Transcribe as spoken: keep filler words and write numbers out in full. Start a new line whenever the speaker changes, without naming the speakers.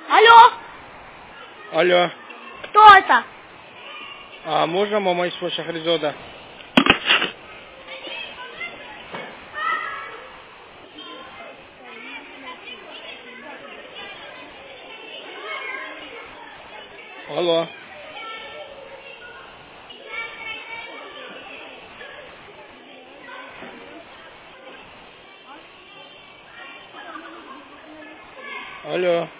Алло?
Алло.
Кто это?
А можно мама из Шахризода? Алло. Алло.